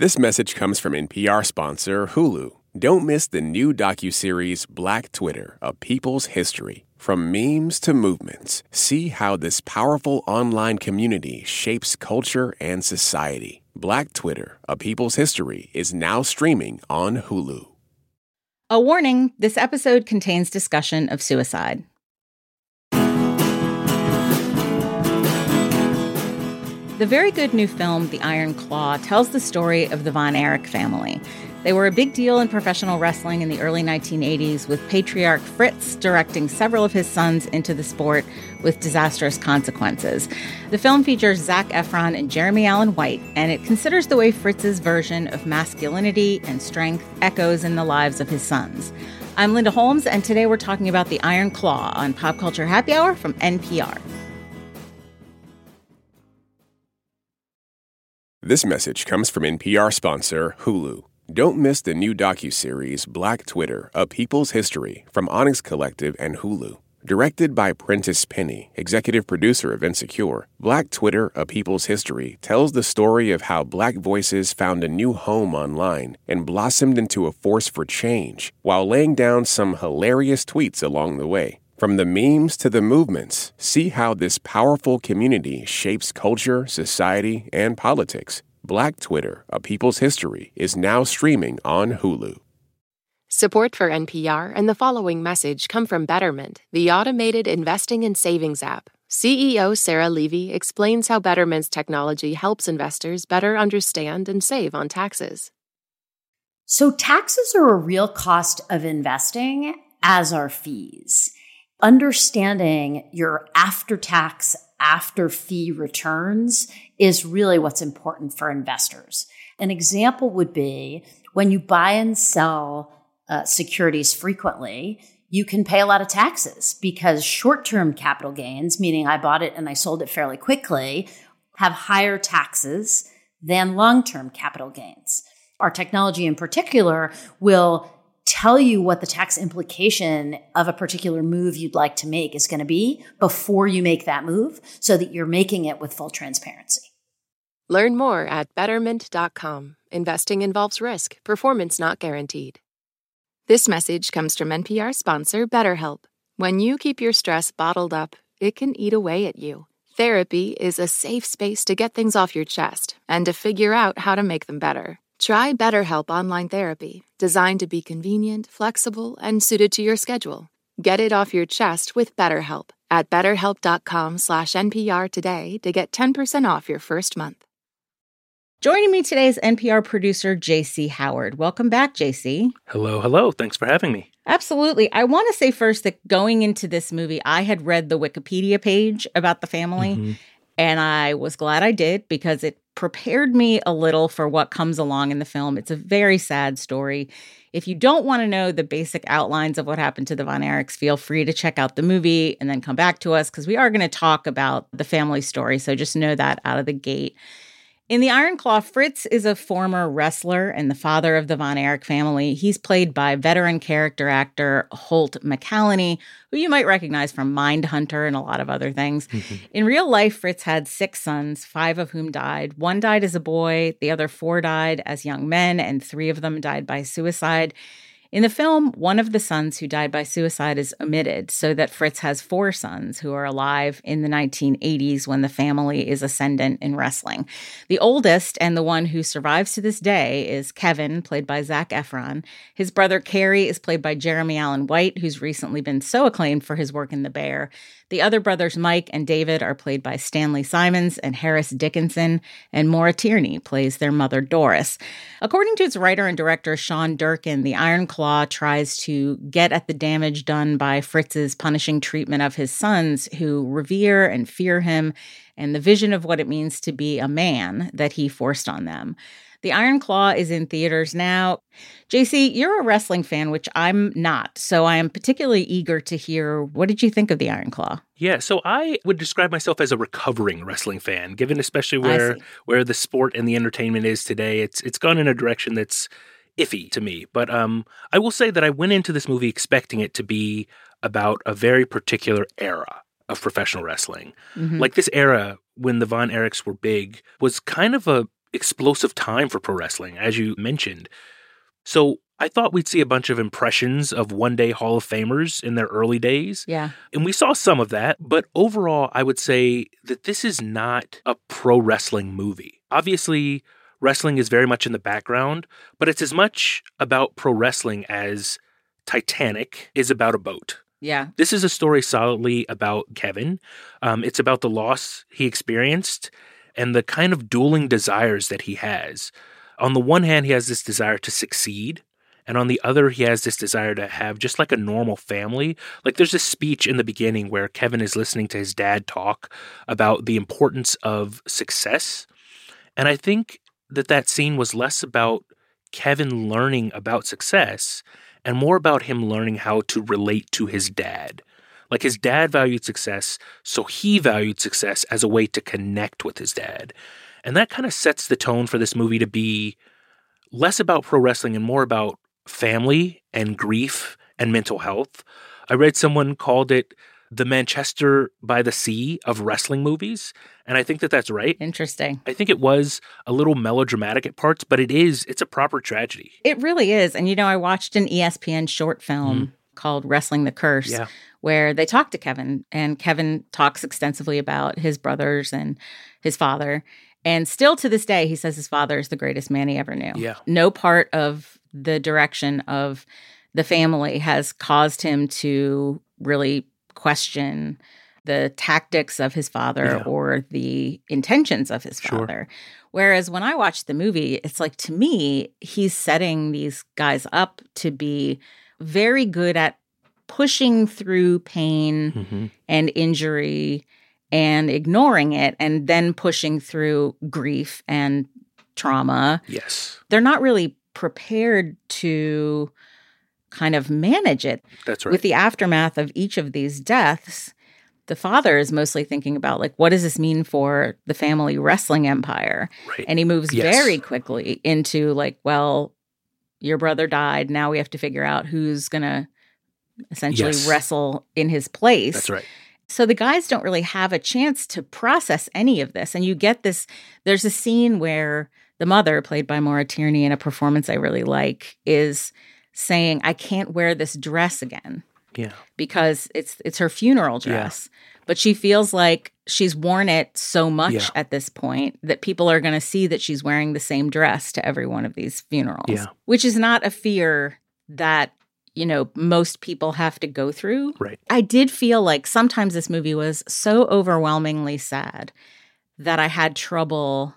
This message comes from NPR sponsor Hulu. Don't miss the new docuseries Black Twitter, A People's History. From memes to movements, see how this powerful online community shapes culture and society. Black Twitter, A People's History is now streaming on Hulu. A warning, this episode contains discussion of suicide. The very good new film, The Iron Claw, tells the story of the Von Erich family. They were a big deal in professional wrestling in the early 1980s, with patriarch Fritz directing several of his sons into the sport with disastrous consequences. The film features Zac Efron and Jeremy Allen White, and it considers the way Fritz's version of masculinity and strength echoes in the lives of his sons. I'm Linda Holmes, and today we're talking about The Iron Claw on Pop Culture Happy Hour from NPR. This message comes from NPR sponsor Hulu. Don't miss the new docuseries Black Twitter, A People's History from Onyx Collective and Hulu. Directed by Prentice Penny, executive producer of Insecure, Black Twitter, A People's History tells the story of how Black voices found a new home online and blossomed into a force for change while laying down some hilarious tweets along the way. From the memes to the movements, see how this powerful community shapes culture, society, and politics. Black Twitter, A People's History is now streaming on Hulu. Support for NPR and the following message come from Betterment, the automated investing and savings app. CEO Sarah Levy explains how Betterment's technology helps investors better understand and save on taxes. So taxes are a real cost of investing, as are fees. Understanding your after-tax, after-fee returns is really what's important for investors. An example would be when you buy and sell securities frequently, you can pay a lot of taxes because short-term capital gains, meaning I bought it and I sold it fairly quickly, have higher taxes than long-term capital gains. Our technology in particular will tell you what the tax implication of a particular move you'd like to make is going to be before you make that move so that you're making it with full transparency. Learn more at Betterment.com. Investing involves risk. Performance not guaranteed. This message comes from NPR sponsor BetterHelp. When you keep your stress bottled up, it can eat away at you. Therapy is a safe space to get things off your chest and to figure out how to make them better. Try BetterHelp Online Therapy, designed to be convenient, flexible, and suited to your schedule. Get it off your chest with BetterHelp at betterhelp.com/NPR today to get 10% off your first month. Joining me today is NPR producer J.C. Howard. Welcome back, J.C. Hello. Thanks for having me. Absolutely. I want to say first that going into this movie, I had read the Wikipedia page about the family, and I was glad I did because it prepared me a little for what comes along in the film. It's a very sad story. If you don't want to know the basic outlines of what happened to the Von Erichs, feel free to check out the movie and then come back to us because we are going to talk about the family story. So just know that out of the gate. In The Iron Claw, Fritz is a former wrestler and the father of the Von Erich family. He's played by veteran character actor Holt McCallany, who you might recognize from Mindhunter and a lot of other things. In real life, Fritz had 6 sons, 5 of whom died. 1 died as a boy, the other 4 died as young men, and 3 of them died by suicide. In the film, one of the sons who died by suicide is omitted, so that Fritz has 4 sons who are alive in the 1980s when the family is ascendant in wrestling. The oldest, and the one who survives to this day, is Kevin, played by Zac Efron. His brother Kerry is played by Jeremy Allen White, who's recently been so acclaimed for his work in The Bear. The other brothers, Mike and David, are played by Stanley Simons and Harris Dickinson, and Maura Tierney plays their mother, Doris. According to its writer and director, Sean Durkin, The Iron Claw tries to get at the damage done by Fritz's punishing treatment of his sons, who revere and fear him, and the vision of what it means to be a man that he forced on them. The Iron Claw is in theaters now. JC, you're a wrestling fan, which I'm not, so I am particularly eager to hear, what did you think of The Iron Claw? Yeah, so I would describe myself as a recovering wrestling fan, given especially where the sport and the entertainment is today. It's gone in a direction that's iffy to me. But I will say that I went into this movie expecting it to be about a very particular era of professional wrestling. Like this era when the Von Erichs were big was kind of a explosive time for pro wrestling, as you mentioned. So I thought we'd see a bunch of impressions of one-day Hall of Famers in their early days. Yeah. And we saw some of that. But overall, I would say that this is not a pro wrestling movie. Obviously, wrestling is very much in the background, but it's as much about pro wrestling as Titanic is about a boat. Yeah. This is a story solidly about Kevin. It's about the loss he experienced and the kind of dueling desires that he has. On the one hand, he has this desire to succeed. And on the other, he has this desire to have just like a normal family. Like there's this speech in the beginning where Kevin is listening to his dad talk about the importance of success. And I think that scene was less about Kevin learning about success and more about him learning how to relate to his dad. Like his dad valued success, so he valued success as a way to connect with his dad. And that kind of sets the tone for this movie to be less about pro wrestling and more about family and grief and mental health. I read someone called it the Manchester by the Sea of wrestling movies, and I think that that's right. Interesting. I think it was a little melodramatic at parts, but it's a proper tragedy. It really is. And, I watched an ESPN short film called Wrestling the Curse, where they talk to Kevin, and Kevin talks extensively about his brothers and his father. And still to this day, he says his father is the greatest man he ever knew. Yeah. No part of the direction of the family has caused him to really question the tactics of his father or the intentions of his father. Whereas when I watched the movie, it's like, to me, he's setting these guys up to be very good at pushing through pain and injury and ignoring it, and then pushing through grief and trauma. Yes. They're not really prepared to kind of manage it. That's right. With the aftermath of each of these deaths, the father is mostly thinking about, like, what does this mean for the family wrestling empire? Right. And he moves very quickly into, like, well, your brother died. Now we have to figure out who's going to essentially wrestle in his place. That's right. So the guys don't really have a chance to process any of this. And you get this, there's a scene where the mother, played by Maura Tierney in a performance I really like, is saying, I can't wear this dress again. Yeah. Because it's her funeral dress. Yeah. But she feels like she's worn it so much at this point that people are going to see that she's wearing the same dress to every one of these funerals. Yeah. Which is not a fear that, most people have to go through. Right. I did feel like sometimes this movie was so overwhelmingly sad that I had trouble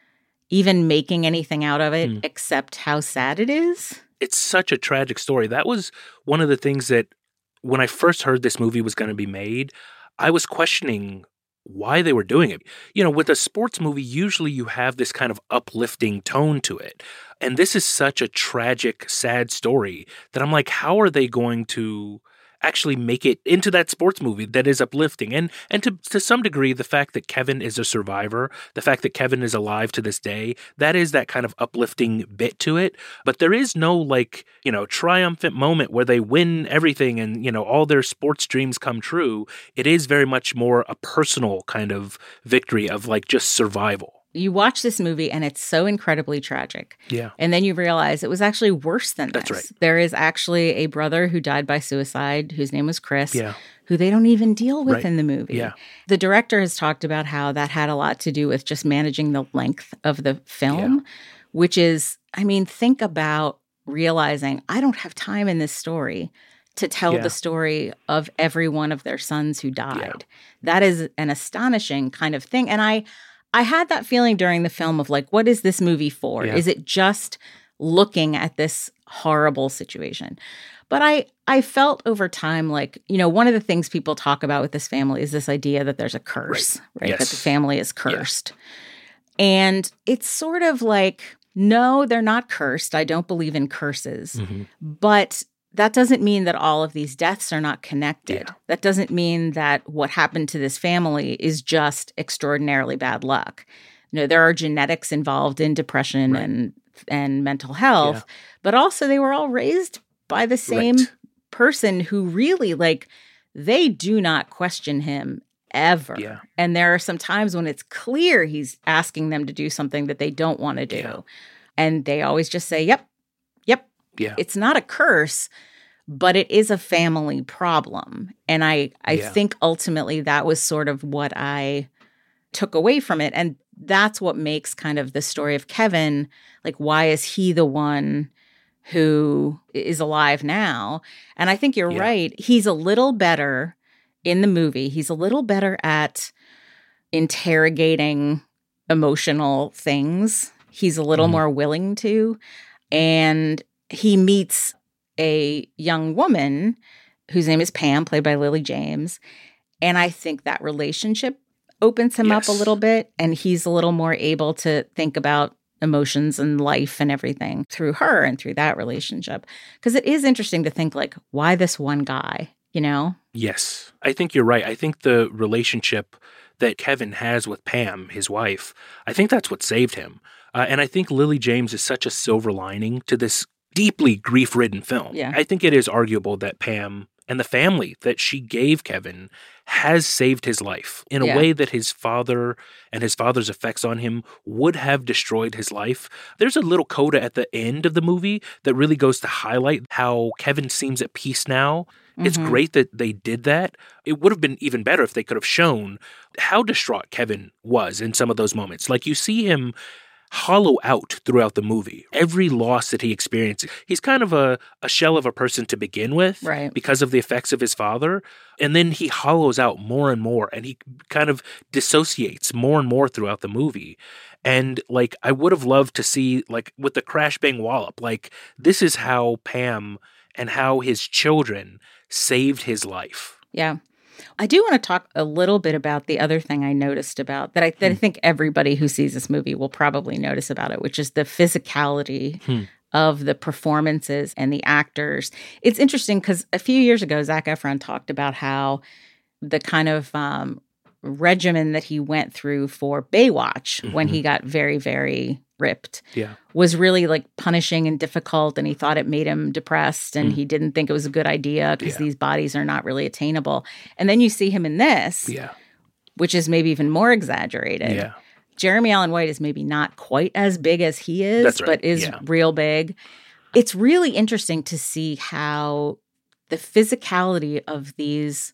even making anything out of it except how sad it is. It's such a tragic story. That was one of the things that when I first heard this movie was going to be made, I was questioning why they were doing it. With a sports movie, usually you have this kind of uplifting tone to it. And this is such a tragic, sad story that I'm like, how are they going to actually make it into that sports movie that is uplifting? And to some degree, the fact that Kevin is a survivor, the fact that Kevin is alive to this day, that is that kind of uplifting bit to it. But there is no triumphant moment where they win everything and, all their sports dreams come true. It is very much more a personal kind of victory of just survival. You watch this movie and it's so incredibly tragic. Yeah. And then you realize it was actually worse than this. That's right. There is actually a brother who died by suicide, whose name was Chris, who they don't even deal with in the movie. Yeah. The director has talked about how that had a lot to do with just managing the length of the film, which is, think about realizing I don't have time in this story to tell the story of every one of their sons who died. Yeah. That is an astonishing kind of thing. And I had that feeling during the film of what is this movie for? Yeah. Is it just looking at this horrible situation? But I felt over time one of the things people talk about with this family is this idea that there's a curse, right? Yes. That the family is cursed. Yeah. And it's sort of no, they're not cursed. I don't believe in curses. Mm-hmm. But that doesn't mean that all of these deaths are not connected. Yeah. That doesn't mean that what happened to this family is just extraordinarily bad luck. There are genetics involved in depression and mental health, but also they were all raised by the same person who really, they do not question him ever. Yeah. And there are some times when it's clear he's asking them to do something that they don't want to do. Yeah. And they always just say, yep, yep. Yeah. It's not a curse, but it is a family problem. And I think ultimately that was sort of what I took away from it. And that's what makes kind of the story of Kevin, like, why is he the one who is alive now? And I think you're right. He's a little better in the movie. He's a little better at interrogating emotional things. He's a little more willing to. And he meets a young woman whose name is Pam, played by Lily James. And I think that relationship opens him up a little bit, and he's a little more able to think about emotions and life and everything through her and through that relationship. Because it is interesting to think, like, why this one guy, you know? Yes, I think you're right. I think the relationship that Kevin has with Pam, his wife, I think that's what saved him. And I think Lily James is such a silver lining to this deeply grief-ridden film. Yeah. I think it is arguable that Pam and the family that she gave Kevin has saved his life in a way that his father and his father's effects on him would have destroyed his life. There's a little coda at the end of the movie that really goes to highlight how Kevin seems at peace now. It's great that they did that. It would have been even better if they could have shown how distraught Kevin was in some of those moments. Like, you see him hollow out throughout the movie. Every loss that he experiences, he's kind of a shell of a person to begin with, right, because of the effects of his father. And then he hollows out more and more, and he kind of dissociates more and more throughout the movie. And, like, I would have loved to see, like, with the crash bang wallop, like, this is how Pam and how his children saved his life. Yeah. I do want to talk a little bit about the other thing I noticed about that I think everybody who sees this movie will probably notice about it, which is the physicality of the performances and the actors. It's interesting because a few years ago, Zac Efron talked about how the kind of regimen that he went through for Baywatch when he got very, very ripped was really, like, punishing and difficult, and he thought it made him depressed, and he didn't think it was a good idea because these bodies are not really attainable. And then you see him in this, which is maybe even more exaggerated. Jeremy Allen White is maybe not quite as big as he is, but is real big. It's really interesting to see how the physicality of these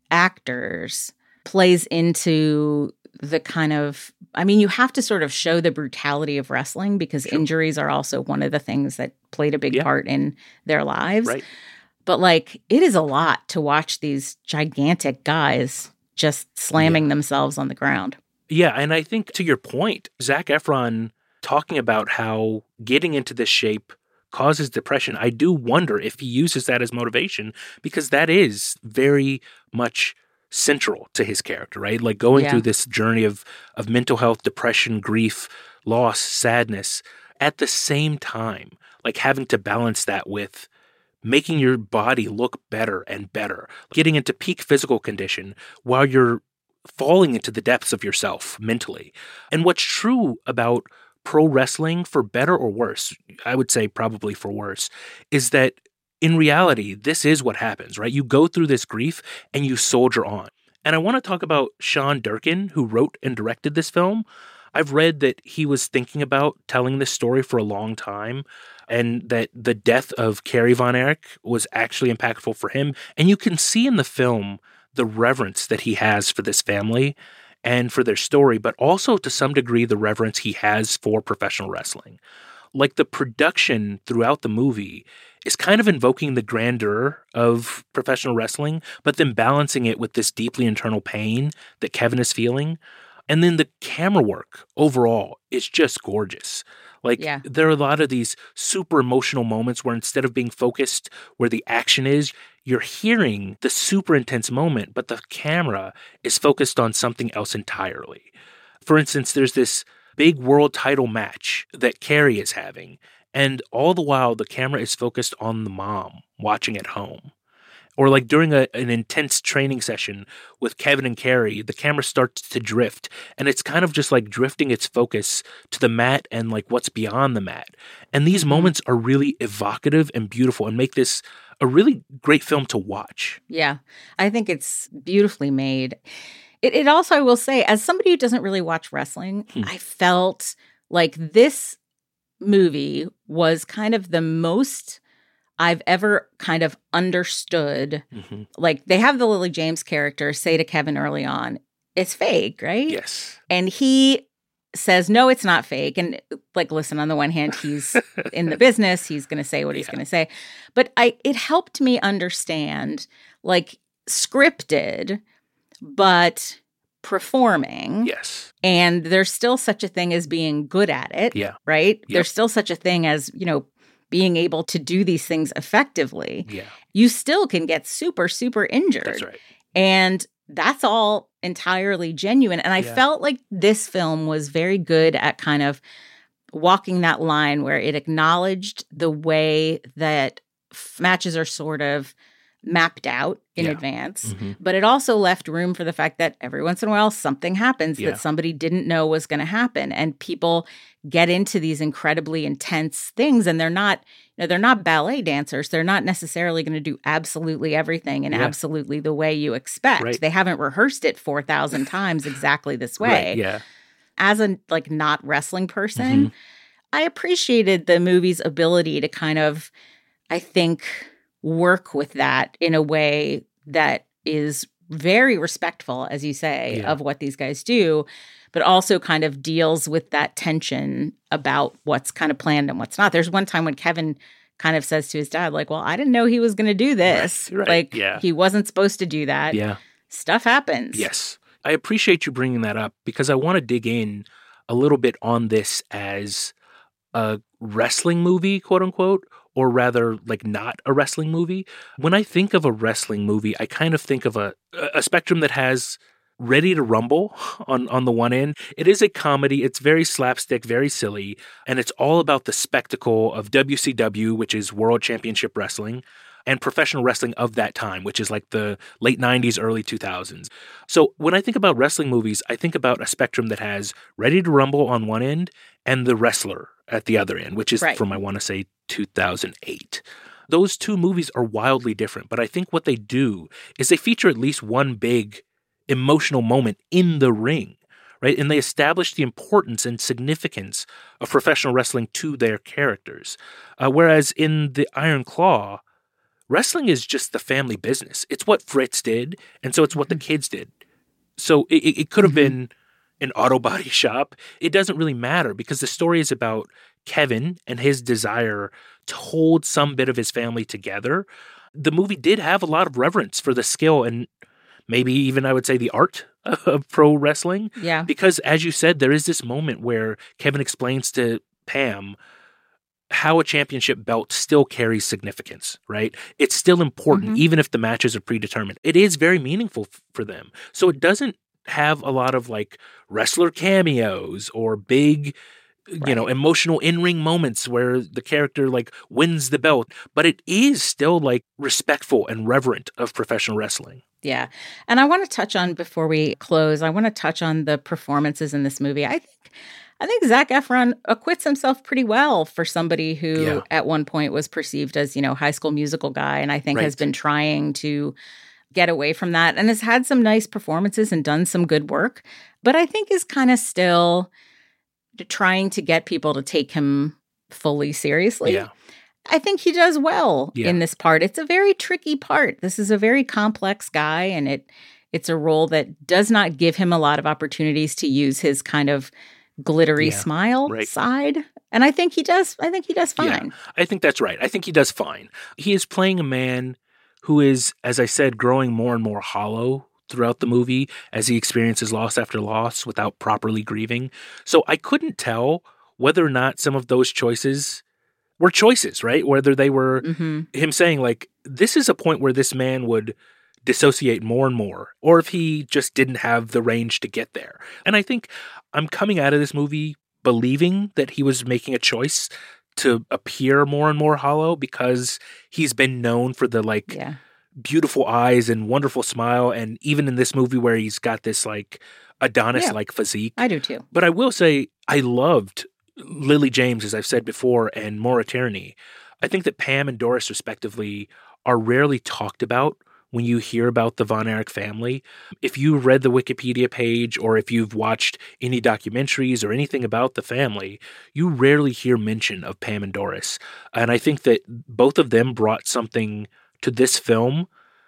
actors plays into the kind of, I mean, you have to sort of show the brutality of wrestling because injuries are also one of the things that played a big part in their lives. Right. But, like, it is a lot to watch these gigantic guys just slamming themselves on the ground. Yeah, and I think to your point, Zac Efron talking about how getting into this shape causes depression, I do wonder if he uses that as motivation, because that is very much central to his character, right? Like, going through this journey of mental health, depression, grief, loss, sadness, at the same time, like, having to balance that with making your body look better and better, getting into peak physical condition while you're falling into the depths of yourself mentally. And what's true about pro wrestling, for better or worse, I would say probably for worse, is that in reality, this is what happens, right? You go through this grief and you soldier on. And I want to talk about Sean Durkin, who wrote and directed this film. I've read that he was thinking about telling this story for a long time, and that the death of Kerry Von Erich was actually impactful for him. And you can see in the film the reverence that he has for this family and for their story, but also to some degree the reverence he has for professional wrestling. Like, the production throughout the movie is kind of invoking the grandeur of professional wrestling, but then balancing it with this deeply internal pain that Kevin is feeling. And then the camera work overall is just gorgeous. Like, there are a lot of these super emotional moments where instead of being focused where the action is, you're hearing the super intense moment, but the camera is focused on something else entirely. For instance, there's this big world title match that Kerry is having, and all the while the camera is focused on the mom watching at home. Or, like, during an intense training session with Kevin and Kerry, the camera starts to drift, and it's kind of just like drifting its focus to the mat and, like, what's beyond the mat. And these moments are really evocative and beautiful and make this a really great film to watch. Yeah, I think it's beautifully made. It also, I will say, as somebody who doesn't really watch wrestling, I felt like this movie was kind of the most I've ever kind of understood. Like, they have the Lily James character say to Kevin early on, it's fake, right? Yes. And he says, no, it's not fake. And like, listen, on the one hand, he's in the business. He's going to say what he's going to say. But it helped me understand, like, scripted, but performing. Yes. And there's still such a thing as being good at it. Yeah. Right? Yep. There's still such a thing as, being able to do these things effectively. Yeah. You still can get super, super injured. That's right. And that's all entirely genuine. And I felt like this film was very good at kind of walking that line where it acknowledged the way that matches are sort of mapped out in advance. But it also left room for the fact that every once in a while something happens that somebody didn't know was going to happen. And people get into these incredibly intense things, and they're not ballet dancers. They're not necessarily going to do absolutely everything and absolutely the way you expect. Right. They haven't rehearsed it 4,000 times exactly this way. Right, yeah. As a not wrestling person, I appreciated the movie's ability to kind of, I think, work with that in a way that is very respectful, as you say, of what these guys do, but also kind of deals with that tension about what's kind of planned and what's not. There's one time when Kevin kind of says to his dad, like, well, I didn't know he was going to do this. Right. Like, he wasn't supposed to do that. Yeah. Stuff happens. Yes. I appreciate you bringing that up because I want to dig in a little bit on this as a wrestling movie, quote unquote, or rather like not a wrestling movie. When I think of a wrestling movie, I kind of think of a spectrum that has Ready to Rumble on the one end. It is a comedy. It's very slapstick, very silly, and it's all about the spectacle of WCW, which is World Championship Wrestling, and professional wrestling of that time, which is like the late 90s, early 2000s. So when I think about wrestling movies, I think about a spectrum that has Ready to Rumble on one end and The Wrestler at the other end, which is from, I want to say, 2008. Those two movies are wildly different, but I think what they do is they feature at least one big emotional moment in the ring, right? And they establish the importance and significance of professional wrestling to their characters. Whereas in The Iron Claw, wrestling is just the family business. It's what Fritz did, and so it's what the kids did. So it could have been an auto body shop. It doesn't really matter because the story is about Kevin and his desire to hold some bit of his family together. The movie did have a lot of reverence for the skill and maybe even I would say the art of pro wrestling. Yeah. Because as you said, there is this moment where Kevin explains to Pam how a championship belt still carries significance, right? It's still important, even if the matches are predetermined. It is very meaningful for them. So it doesn't have a lot of like wrestler cameos or big, emotional in-ring moments where the character like wins the belt, but it is still like respectful and reverent of professional wrestling. Yeah. And I want to touch on, before we close, I want to touch on the performances in this movie. I think Zac Efron acquits himself pretty well for somebody who at one point was perceived as, High School Musical guy, and I think has been trying to get away from that and has had some nice performances and done some good work, but I think is kind of still trying to get people to take him fully seriously. Yeah. I think he does well in this part. It's a very tricky part. This is a very complex guy, and it's a role that does not give him a lot of opportunities to use his kind of glittery smile side. And I think he does fine. Yeah, I think that's right. I think he does fine. He is playing a man who is, as I said, growing more and more hollow throughout the movie as he experiences loss after loss without properly grieving. So I couldn't tell whether or not some of those choices were choices, right? Whether they were him saying like, this is a point where this man would dissociate more and more, or if he just didn't have the range to get there. And I think I'm coming out of this movie believing that he was making a choice to appear more and more hollow because he's been known for the beautiful eyes and wonderful smile. And even in this movie where he's got this like Adonis-like physique. I do too. But I will say I loved Lily James, as I've said before, and Maura Tierney. I think that Pam and Doris, respectively, are rarely talked about when you hear about the Von Erich family. If you read the Wikipedia page or if you've watched any documentaries or anything about the family, you rarely hear mention of Pam and Doris. And I think that both of them brought something to this film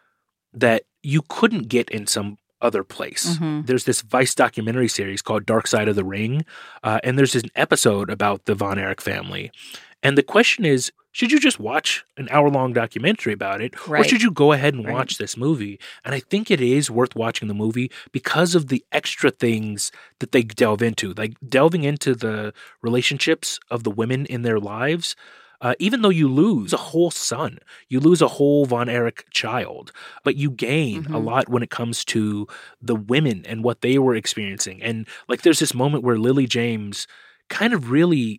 that you couldn't get in some other place. Mm-hmm. There's this Vice documentary series called Dark Side of the Ring, and there's an episode about the Von Erich family. And the question is, should you just watch an hour-long documentary about it, or should you go ahead and watch this movie? And I think it is worth watching the movie because of the extra things that they delve into, like delving into the relationships of the women in their lives. Even though you lose a whole son, you lose a whole Von Erich child, but you gain a lot when it comes to the women and what they were experiencing. And like there's this moment where Lily James kind of really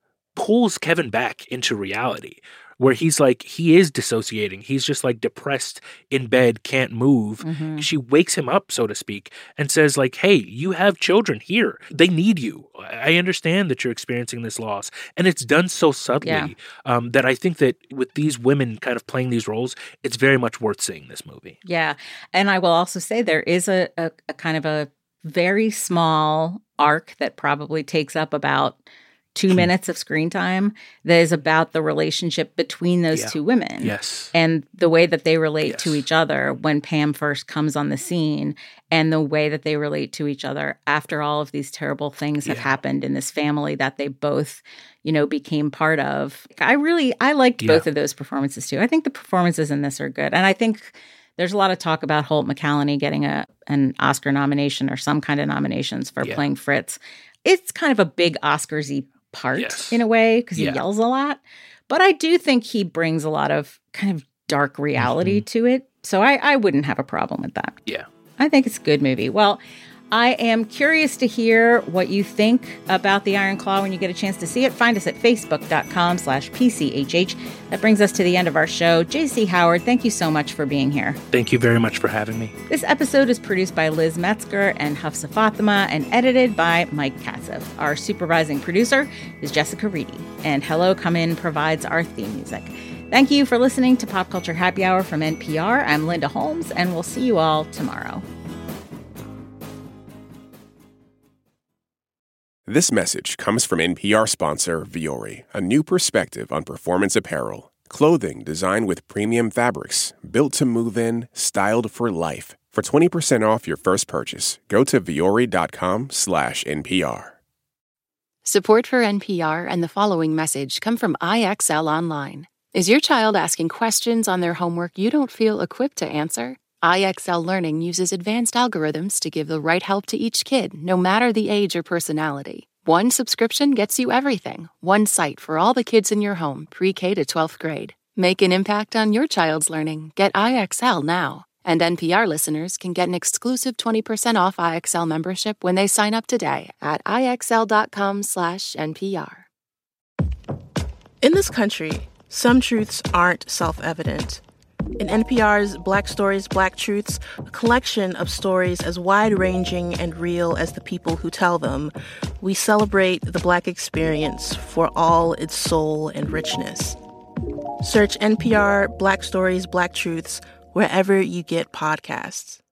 pulls Kevin back into reality, where he's like, he is dissociating. He's just like depressed in bed, can't move. She wakes him up, so to speak, and says like, hey, you have children here. They need you. I understand that you're experiencing this loss. And it's done so subtly that I think that with these women kind of playing these roles, it's very much worth seeing this movie. Yeah. And I will also say there is a kind of a very small arc that probably takes up about 2 minutes of screen time that is about the relationship between those two women. Yes. And the way that they relate to each other when Pam first comes on the scene, and the way that they relate to each other after all of these terrible things have happened in this family that they both, you know, became part of. I liked both of those performances too. I think the performances in this are good. And I think there's a lot of talk about Holt McCallany getting an Oscar nomination or some kind of nominations for playing Fritz. It's kind of a big Oscars-y part in a way because he yells a lot. But I do think he brings a lot of kind of dark reality to it. So I wouldn't have a problem with that. Yeah. I think it's a good movie. Well, I am curious to hear what you think about The Iron Claw when you get a chance to see it. Find us at facebook.com/PCHH. That brings us to the end of our show. J.C. Howard, thank you so much for being here. Thank you very much for having me. This episode is produced by Liz Metzger and Hafsa Fatima and edited by Mike Katzif. Our supervising producer is Jessica Reedy. And Hello Come In provides our theme music. Thank you for listening to Pop Culture Happy Hour from NPR. I'm Linda Holmes, and we'll see you all tomorrow. This message comes from NPR sponsor Vuori, a new perspective on performance apparel. Clothing designed with premium fabrics, built to move in, styled for life. For 20% off your first purchase, go to vuori.com/NPR. Support for NPR and the following message come from IXL Online. Is your child asking questions on their homework you don't feel equipped to answer? IXL Learning uses advanced algorithms to give the right help to each kid, no matter the age or personality. One subscription gets you everything. One site for all the kids in your home, pre-K to 12th grade. Make an impact on your child's learning. Get IXL now. And NPR listeners can get an exclusive 20% off IXL membership when they sign up today at IXL.com/NPR. In this country, some truths aren't self-evident. In NPR's Black Stories, Black Truths, a collection of stories as wide-ranging and real as the people who tell them, we celebrate the Black experience for all its soul and richness. Search NPR Black Stories, Black Truths wherever you get podcasts.